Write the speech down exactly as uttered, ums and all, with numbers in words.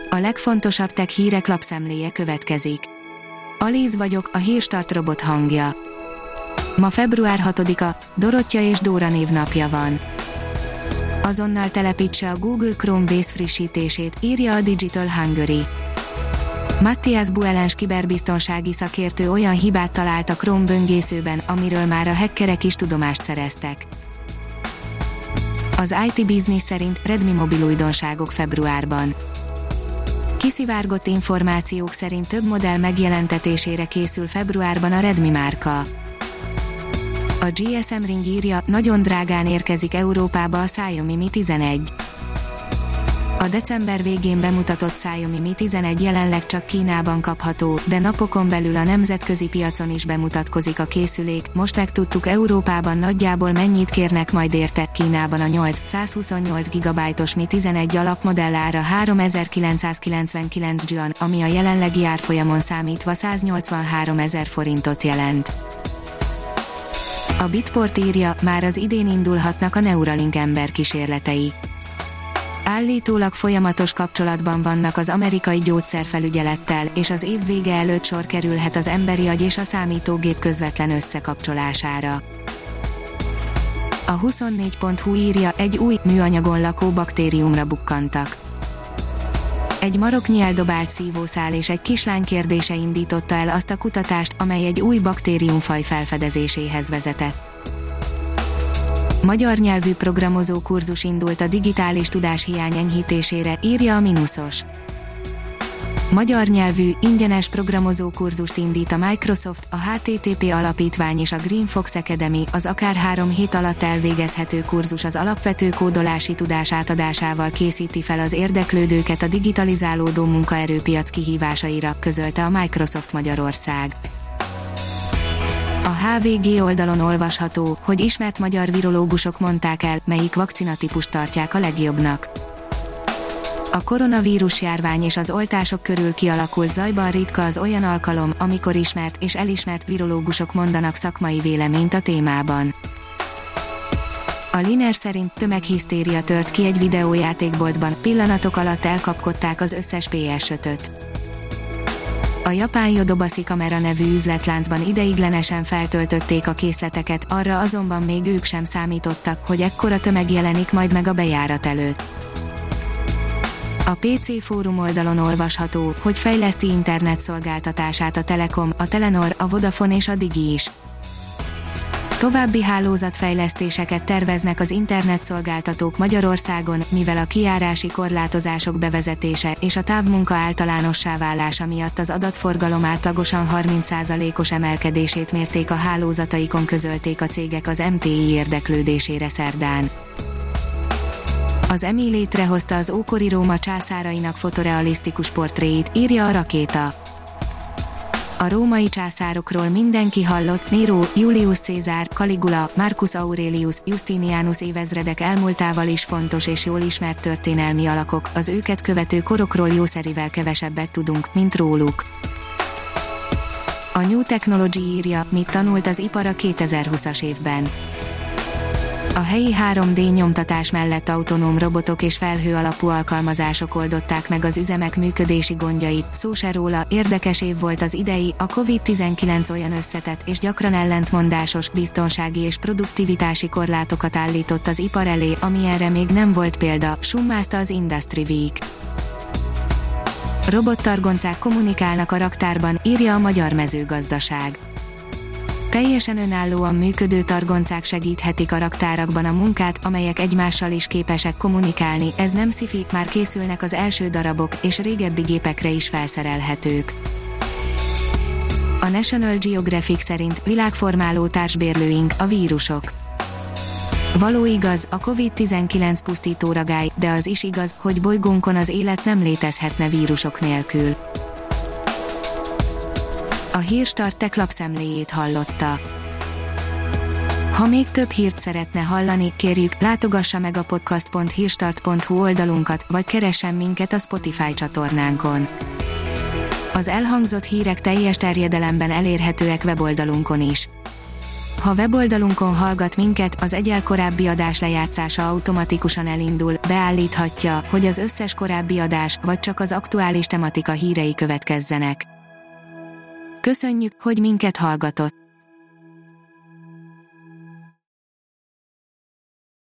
A legfontosabb tech hírek lapszemléje következik. Alíz vagyok, a Hírstart robot hangja. Ma február hatodika, Dorottya és Dóra névnapja van. Azonnal telepítse a Google Chrome vészfrissítését, írja a Digital Hungary. Matthias Buelens kiberbiztonsági szakértő olyan hibát talált a Chrome böngészőben, amiről már a hackerek is tudomást szereztek. Az i té Business szerint Redmi mobil újdonságok februárban. Kiszivárgott információk szerint több modell megjelentetésére készül februárban a Redmi márka. A gé es em Ring írja, nagyon drágán érkezik Európába a Xiaomi Mi tizenegy. A december végén bemutatott Xiaomi Mi tizenegy jelenleg csak Kínában kapható, de napokon belül a nemzetközi piacon is bemutatkozik a készülék. Most megtudtuk Európában nagyjából mennyit kérnek majd érte. Kínában a nyolc százhuszonnyolc gigabájtos Mi tizenegy alapmodellára háromezer-kilencszázkilencvenkilenc yuan, ami a jelenlegi árfolyamon számítva száznyolcvanháromezer forintot jelent. A Bitport írja, már az idén indulhatnak a Neuralink emberkísérletei. Állítólag folyamatos kapcsolatban vannak az amerikai gyógyszerfelügyelettel, és az év vége előtt sor kerülhet az emberi agy és a számítógép közvetlen összekapcsolására. A huszonnégy pont hu írja, egy új, műanyagon lakó baktériumra bukkantak. Egy maroknyi eldobált szívószál és egy kislány kérdése indította el azt a kutatást, amely egy új baktériumfaj felfedezéséhez vezetett. Magyar nyelvű programozó kurzus indult a digitális tudáshiány enyhítésére, írja a Minusos. Magyar nyelvű, ingyenes programozó kurzust indít a Microsoft, a há té té pé alapítvány és a Green Fox Academy, az akár három hét alatt elvégezhető kurzus az alapvető kódolási tudás átadásával készíti fel az érdeklődőket a digitalizálódó munkaerőpiac kihívásaira, közölte a Microsoft Magyarország. A há vé gé oldalon olvasható, hogy ismert magyar virológusok mondták el, melyik vakcinatípust tartják a legjobbnak. A koronavírus járvány és az oltások körül kialakult zajban ritka az olyan alkalom, amikor ismert és elismert virológusok mondanak szakmai véleményt a témában. A Liner szerint tömeghisztéria tört ki egy videójátékboltban, pillanatok alatt elkapkodták az összes pé es ötöt. A japán Yodobashi Camera nevű üzletláncban ideiglenesen feltöltötték a készleteket, arra azonban még ők sem számítottak, hogy ekkora tömeg jelenik majd meg a bejárat előtt. A pé cé fórum oldalon olvasható, hogy fejleszti internetszolgáltatását a Telekom, a Telenor, a Vodafone és a Digi is. További hálózatfejlesztéseket terveznek az internetszolgáltatók Magyarországon, mivel a kijárási korlátozások bevezetése és a távmunka általánossá válása miatt az adatforgalom átlagosan harminc százalékos emelkedését mérték a hálózataikon, közölték a cégek az em té i érdeklődésére szerdán. Az Emmy létrehozta az ókori Róma császárainak fotorealisztikus portréit, írja a Rakéta. A római császárokról mindenki hallott, Nero, Julius Caesar, Caligula, Marcus Aurelius, Justinianus évezredek elmúltával is fontos és jól ismert történelmi alakok, az őket követő korokról jószerivel kevesebbet tudunk, mint róluk. A New Technology írja, mit tanult az ipar a kétezer-húszas évben. A helyi három dé nyomtatás mellett autonóm robotok és felhő alapú alkalmazások oldották meg az üzemek működési gondjait, szó se róla, érdekes év volt az idei, a kovid tizenkilenc olyan összetett és gyakran ellentmondásos, biztonsági és produktivitási korlátokat állított az ipar elé, amilyenre még nem volt példa, summázta az Industry Week. Robottargoncák kommunikálnak a raktárban, írja a Magyar Mezőgazdaság. Teljesen önállóan működő targoncák segíthetik a raktárakban a munkát, amelyek egymással is képesek kommunikálni, ez nem sci-fi, már készülnek az első darabok, és régebbi gépekre is felszerelhetők. A National Geographic szerint világformáló társbérlőink, a vírusok. Való igaz, a kovid tizenkilenc pusztító ragály, de az is igaz, hogy bolygónkon az élet nem létezhetne vírusok nélkül. A Hírstart Tech lapszemléjét hallotta. Ha még több hírt szeretne hallani, kérjük, látogassa meg a podcast pont hírstart pont hu oldalunkat, vagy keressen minket a Spotify csatornánkon. Az elhangzott hírek teljes terjedelemben elérhetőek weboldalunkon is. Ha weboldalunkon hallgat minket, az egyel korábbi adás lejátszása automatikusan elindul, beállíthatja, hogy az összes korábbi adás, vagy csak az aktuális tematika hírei következzenek. Köszönjük, hogy minket hallgatott!